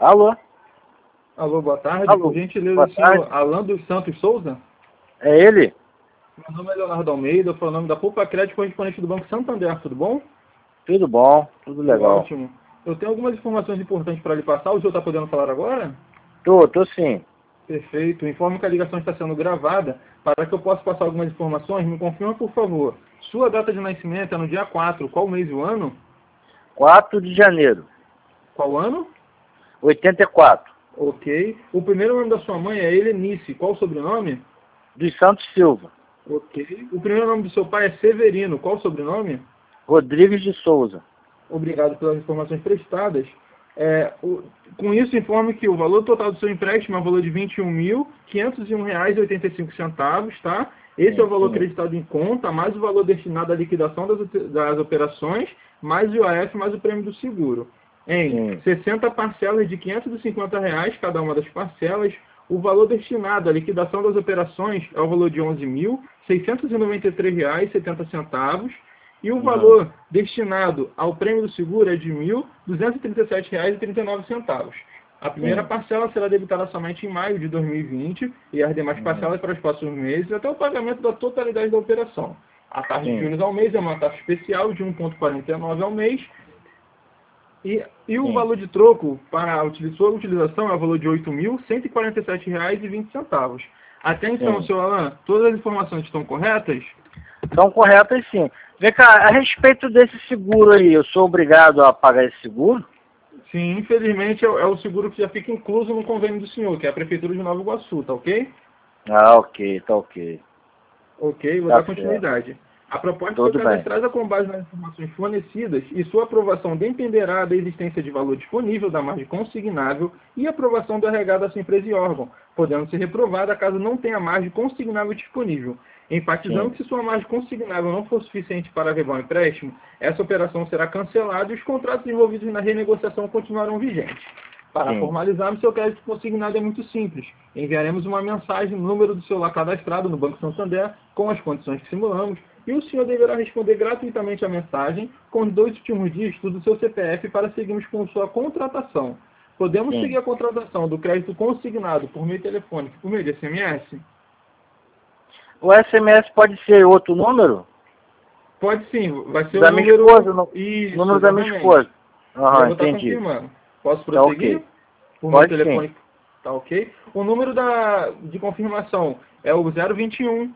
Alô? Alô, boa tarde. Alô, Por gentileza, boa o senhor tarde. Alan dos Santos Souza? É ele? Meu nome é Leonardo Almeida, eu falo o nome da Poupa Crédito, correspondente do Banco Santander, tudo bom? Tudo bom, tudo Tudo legal. ótimo. Eu tenho algumas informações importantes para lhe passar, o senhor está podendo falar agora? Tô sim. Perfeito. Informo que a ligação está sendo gravada. Para que eu possa passar algumas informações, me confirma, por favor. Sua data de nascimento é no dia 4. Qual mês e o ano? 4 de janeiro, Qual ano? 84. Ok. O primeiro nome da sua mãe é Helenice. Qual o sobrenome? Dos Santos Silva. Ok. O primeiro nome do seu pai é Severino. Qual o sobrenome? Rodrigues de Souza. Obrigado pelas informações prestadas. Com isso, informe que o valor total do seu empréstimo é o valor de R$ 21.501,85, tá? Esse é o valor Sim. acreditado em conta, mais o valor destinado à liquidação das operações, mais o IOF, mais o prêmio do seguro. Em Sim. 60 parcelas de R$ 550, cada uma das parcelas, o valor destinado à liquidação das operações é o valor de R$ 11.693,70, e o Uhum. valor destinado ao prêmio do seguro é de R$ 1.237,39. A primeira Sim. parcela será debitada somente em maio de 2020 e as demais Uhum. parcelas para os próximos meses até o pagamento da totalidade da operação. A taxa de Sim. juros ao mês é uma taxa especial de 1,49 ao mês e o Sim. valor de troco para a sua utilização é o valor de R$ 8.147,20. Até então, Sim. senhor Alan, todas as informações estão corretas? São corretas sim. Vem cá, a respeito desse seguro aí, eu sou obrigado a pagar esse seguro? Sim, infelizmente é o seguro que já fica incluso no convênio do senhor, que é a Prefeitura de Nova Iguaçu, tá ok? Ah, ok, tá ok. Ok, vou Tá dar certo. continuidade. A proposta foi Tudo bem. cadastrada com base nas informações fornecidas e sua aprovação dependerá da existência de valor disponível da margem consignável e aprovação do RH da sua empresa e órgão, podendo ser reprovada caso não tenha margem consignável disponível. Enfatizando Sim. que se sua margem consignável não for suficiente para levar o empréstimo, essa operação será cancelada e os contratos envolvidos na renegociação continuarão vigentes. Para Sim. formalizarmos seu crédito consignado é muito simples. Enviaremos uma mensagem no número do celular cadastrado no Banco Santander com as condições que simulamos e o senhor deverá responder gratuitamente a mensagem com os 2 últimos dígitos do seu CPF para seguirmos com sua contratação. Podemos seguir Sim. a contratação do crédito consignado por meio telefônico, por meio de SMS? O SMS pode ser outro número? Pode sim, vai ser o Da minha número... esposa, Isso, número da minha esposa. exatamente. Já Aham, vou estar entendi. confirmando. Posso Tá prosseguir? ok. Por meu Pode sim. telefone, tá ok? O número de confirmação é o 021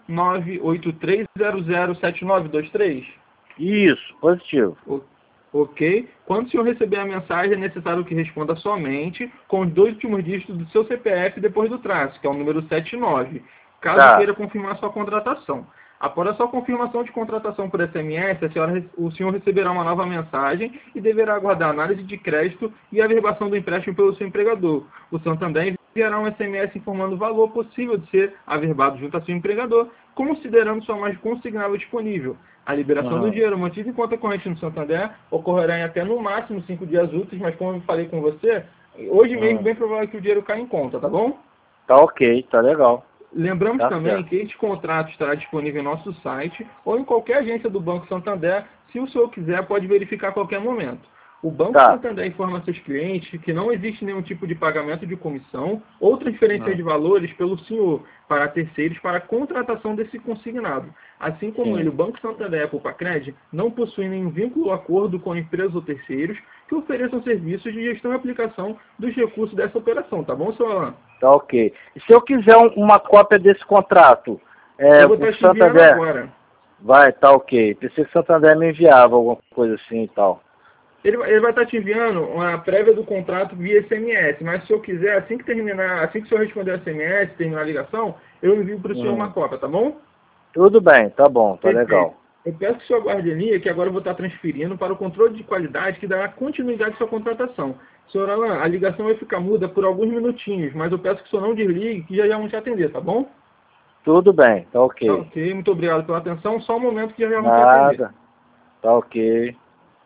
98300 7923. Isso, positivo. O- Ok? Quando o senhor receber a mensagem, é necessário que responda somente com os 2 últimos dígitos do seu CPF depois do traço, que é o número 79, caso Tá. queira confirmar sua contratação. Após a sua confirmação de contratação por SMS, o senhor receberá uma nova mensagem e deverá aguardar a análise de crédito e a averbação do empréstimo pelo seu empregador. O Santander enviará um SMS informando o valor possível de ser averbado junto ao seu empregador, considerando sua margem consignável disponível. A liberação do Uhum. dinheiro mantido em conta corrente no Santander ocorrerá em até no máximo 5 dias úteis, mas como eu falei com você, hoje mesmo Uhum. bem provável que o dinheiro caia em conta, tá bom? Tá ok, tá legal. Lembramos Tá também certo. que este contrato estará disponível em nosso site ou em qualquer agência do Banco Santander. Se o senhor quiser, pode verificar a qualquer momento. O Banco Tá. Santander informa seus clientes que não existe nenhum tipo de pagamento de comissão ou transferência Uhum. de valores pelo senhor para terceiros para a contratação desse consignado. Assim como ele, Sim. o Banco Santander e a Poupa-Cred não possuem nenhum vínculo ou acordo com empresas ou terceiros que ofereçam serviços de gestão e aplicação dos recursos dessa operação. Tá bom, senhor Alan? Tá ok. E se eu quiser uma cópia desse contrato, Eu vou o estar te enviando Santander agora. vai, tá ok. Pensei que o Santander me enviava alguma coisa assim e tal. Ele vai estar te enviando uma prévia do contrato via SMS, mas se eu quiser, assim que terminar, assim que o senhor responder o SMS, terminar a ligação, eu envio para o senhor uma Uhum. cópia, tá bom? Tudo bem, tá bom, tá Perfeito. legal. Eu peço que o senhor aguarde em linha, que agora eu vou estar transferindo para o controle de qualidade que dará continuidade à sua contratação. Senhor Alan, a ligação vai ficar muda por alguns minutinhos, mas eu peço que o senhor não desligue, que já vamos te atender, tá bom? Tudo bem, tá Tá ok. ok, muito obrigado pela atenção, só um momento que já vamos te atender. Nada, tá ok.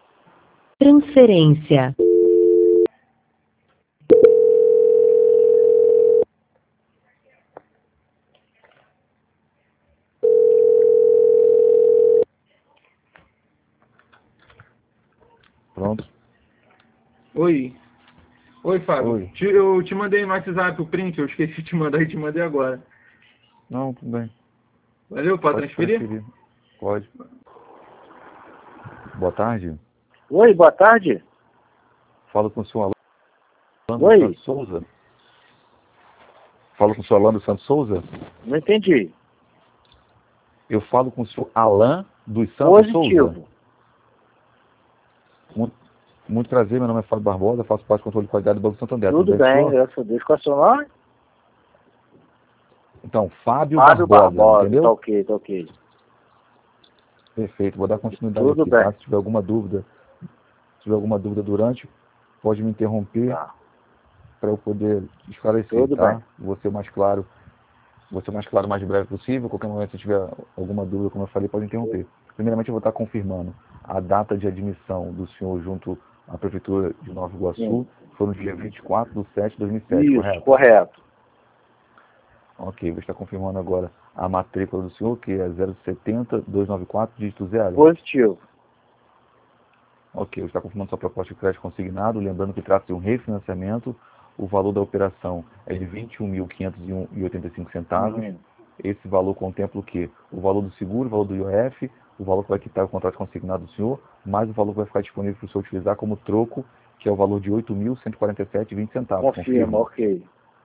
Transferência. Pronto. Oi. Oi, Fábio. Oi. Eu te mandei no WhatsApp o print, eu esqueci de te mandar e te mandei agora. Não, tudo bem. Valeu, pode transferir? Pode. Boa tarde. Oi, boa tarde. Falo com o senhor Alan Oi. Santos Souza. Falo com o senhor Alan dos Santos Souza. Não entendi. Eu falo com o senhor Alan dos Santos Souza. Positivo. Muito prazer, meu nome é Fábio Barbosa, faço parte do controle de qualidade do Banco Santander. Tudo bem, graças a Deus. Qual é o seu nome? Então, Fábio Fábio Barbosa, entendeu? tá ok. Perfeito, vou dar continuidade Tudo aqui, bem. tá? Se tiver alguma dúvida durante, pode me interromper Tá. para eu poder esclarecer, Tudo tá? bem. Vou ser mais claro, o mais breve possível. Qualquer momento, se tiver alguma dúvida, como eu falei, pode interromper. Primeiramente, eu vou estar confirmando a data de admissão do senhor junto à Prefeitura de Nova Iguaçu. Sim. Foi no dia 24/7/2007, Isso, correto? correto. Ok, vou estar confirmando agora a matrícula do senhor, que é 070-294, dígito 0. Positivo. Ok, vou estar confirmando sua proposta de crédito consignado, lembrando que trata de um refinanciamento. O valor da operação é de R$ 21.501,85. Uhum. Esse valor contempla o quê? O valor do seguro, o valor do IOF, o valor que vai quitar o contrato consignado do senhor, mais o valor que vai ficar disponível para o senhor utilizar como troco, que é o valor de R$ 8.147,20. Confirma, ok.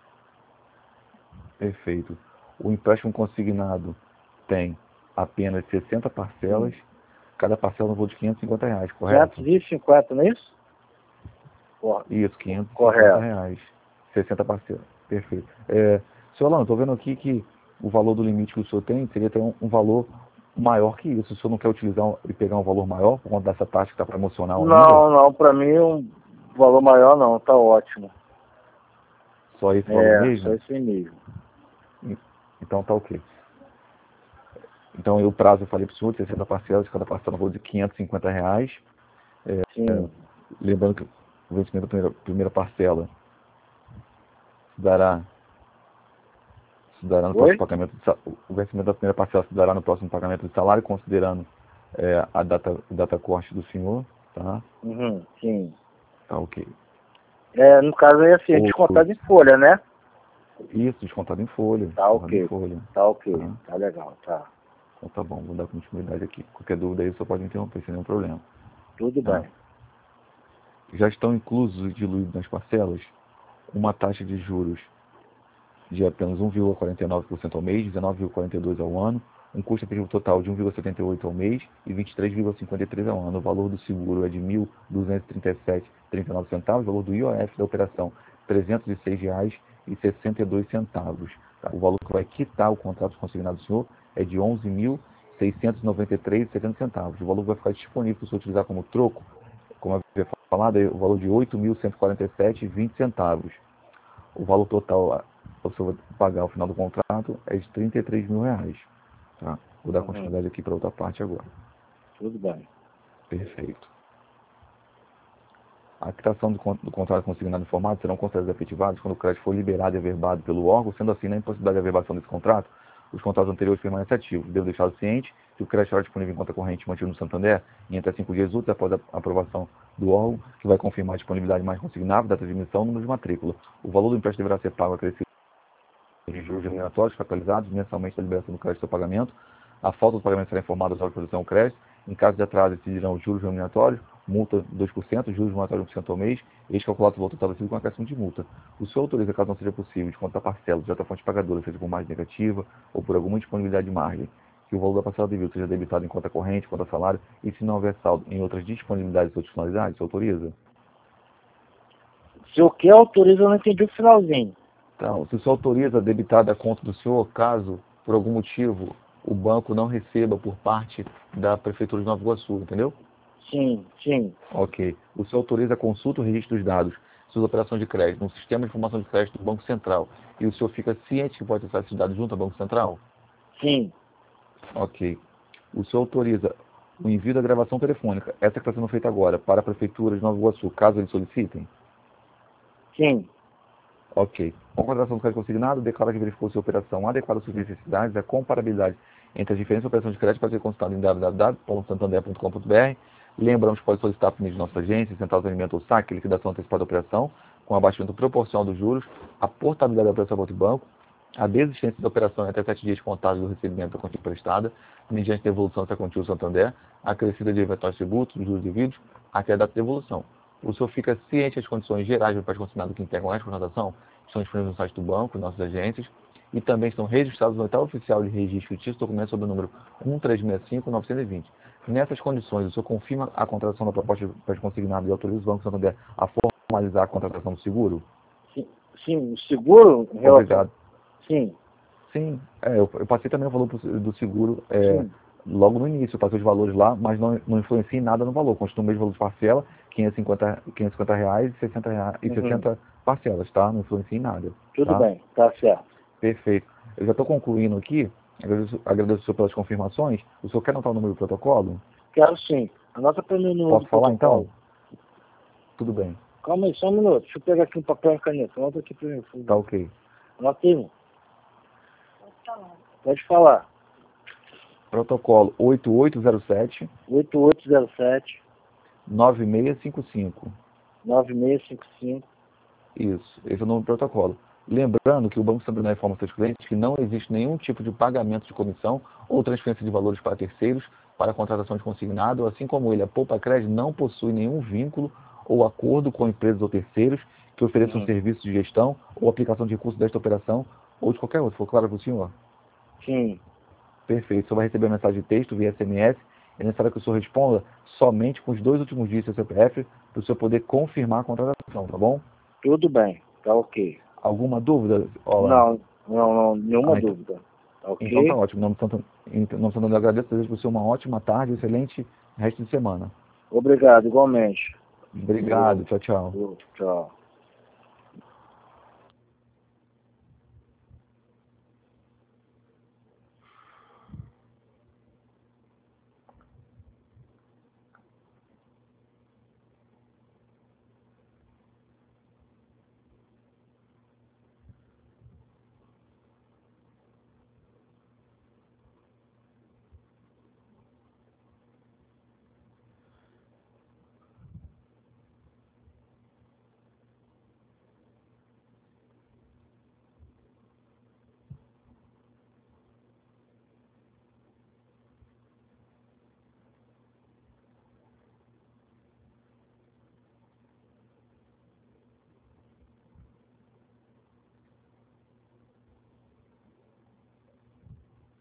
Perfeito. O empréstimo consignado tem apenas 60 parcelas, cada parcela no valor de R$ 550, correto? 550, não é isso? Isso, R$ 550. Correto. 60 parcelas. Perfeito. Senhor Alano, estou vendo aqui que o valor do limite que o senhor tem seria ter um valor maior que isso. O senhor não quer utilizar e pegar um valor maior por conta dessa taxa que está promocional ainda? Não, para mim um valor maior não, tá ótimo. Só esse valor mesmo? Só esse mesmo. Então tá ok. Então o prazo eu falei para o senhor de 60 parcelas, cada parcela no valor de R$ 550. Sim. Lembrando que o vencimento da primeira parcela se dará no próximo pagamento o vencimento da primeira parcela se dará no próximo pagamento de salário, considerando a data corte do senhor, tá? Uhum, sim. Tá ok. No caso aí assim, descontado em folha, né? Isso, descontado em folha. Tá ok. Em folha. Tá ok. Tá legal, tá. Então tá bom, vou dar continuidade aqui. Qualquer dúvida aí só pode interromper, sem nenhum problema. Tudo bem. Já estão inclusos e diluídos nas parcelas uma taxa de juros de apenas 1,49% ao mês, 19,42% ao ano, um custo efetivo total de 1,78% ao mês e 23,53% ao ano. O valor do seguro é de R$ 1.237,39, o valor do IOF da operação R$ 306,62. Tá? O valor que vai quitar o contrato consignado do senhor é de R$ 11.693,70. O valor que vai ficar disponível para o senhor utilizar como troco, como eu havia falado, é o valor de R$ 8.147,20. O valor total o senhor vai pagar ao final do contrato é de R$ 33.000. Tá? Vou dar continuidade aqui para outra parte agora. Tudo bem. Perfeito. A quitação do contrato consignado informado serão consideradas efetivadas quando o crédito for liberado e averbado pelo órgão. Sendo assim, na impossibilidade de averbação desse contrato, os contratos anteriores permanecem ativos. Devo deixá-lo ciente que o crédito será disponível em conta corrente mantido no Santander em até 5 dias úteis após a aprovação do órgão, que vai confirmar a disponibilidade mais consignável, data de emissão, número de matrícula. O valor do empréstimo deverá ser pago acrescido de juros remuneratórios capitalizados mensalmente da liberação do crédito ao pagamento. A falta do pagamento será informada aos órgãos de proteção ao crédito. Em caso de atraso, decidirão os juros remuneratórios, multa 2%, juros remuneratórios 1% ao mês, ex calculado o valor total estabelecido com acréscimo de multa. O senhor autoriza, caso não seja possível, de contar parcela de outra fonte pagadora, seja por margem negativa ou por alguma disponibilidade de margem, que o valor da parcela devida seja debitado em conta corrente, conta salário, e se não houver saldo em outras disponibilidades ou adicionalidades, o senhor autoriza? Se o que autoriza, eu não entendi o finalzinho. Então, se o senhor autoriza a debitar da conta do senhor, caso, por algum motivo, o banco não receba por parte da Prefeitura de Nova Iguaçu, entendeu? Sim. Ok. O senhor autoriza a consulta ou registro dos dados, suas operações de crédito, no sistema de informação de crédito do Banco Central, e o senhor fica ciente que pode acessar esses dados junto ao Banco Central? Sim. Ok. O senhor autoriza o envio da gravação telefônica, essa que está sendo feita agora, para a Prefeitura de Nova Iguaçu, caso eles solicitem? Sim. Ok. Com a contratação do crédito consignado, declara que verificou se a operação adequada às suas necessidades, a comparabilidade entre as diferentes operações de crédito pode ser consultada em www.santander.com.br. Lembramos que pode solicitar por meio de nossa agência, central de atendimento ou saque, liquidação antecipada da operação, com abaixamento proporcional dos juros, a portabilidade da operação para outro banco, a desistência da operação em até 7 dias contados do recebimento da quantia prestada, mediante devolução da quantia do Santander, a acrescida de eventuais tributos, dos juros devidos, até a data de devolução. O senhor fica ciente das condições gerais do empréstimo consignado que integram esta contratação, estão disponíveis no site do banco, nossas agências, e também estão registrados no edital oficial de registro fictício documento sob o número 1365920. Nessas condições, o senhor confirma a contratação da proposta de empréstimo consignado e autoriza o Banco Santander a formalizar a contratação do seguro? Sim, o seguro... Obrigado. Sim. Sim, eu passei também o valor do seguro Sim. logo no início, eu passei os valores lá, mas não influencia em nada no valor, continua o mesmo valor de parcela, R$550 e 60 parcelas, tá? Não influencia em nada. Tudo tá? bem, tá certo. Perfeito. Eu já estou concluindo aqui, agradeço o senhor pelas confirmações. O senhor quer anotar o número do protocolo? Quero sim. Anota para mim o número Posso do falar protocolo. então? Tudo bem. Calma aí, só um minuto. Deixa eu pegar aqui um papel e uma caneta. Anota aqui para mim. Por favor. Tá ok. Anota aí. Pode falar. Protocolo 8807 8807 9655. 9655. Isso, esse é o nome do protocolo. Lembrando que o Banco Santander informa seus clientes que não existe nenhum tipo de pagamento de comissão ou transferência de valores para terceiros para a contratação de consignado, assim como ele, a Poupa Crédito não possui nenhum vínculo ou acordo com empresas ou terceiros que ofereçam serviços de gestão ou aplicação de recursos desta operação ou de qualquer outro. Ficou claro para o senhor? Sim. Perfeito. O senhor vai receber a mensagem de texto via SMS. É necessário que o senhor responda somente com os 2 últimos dias do seu CPF para o senhor poder confirmar a contratação, tá bom? Tudo bem, tá ok. Alguma dúvida? Olá. Não, nenhuma dúvida. Tá ok? Então tá ótimo. Em nome do Santander, eu agradeço. Desejo para você uma ótima tarde, excelente resto de semana. Obrigado, igualmente. Obrigado. Tchau, tchau. Tchau.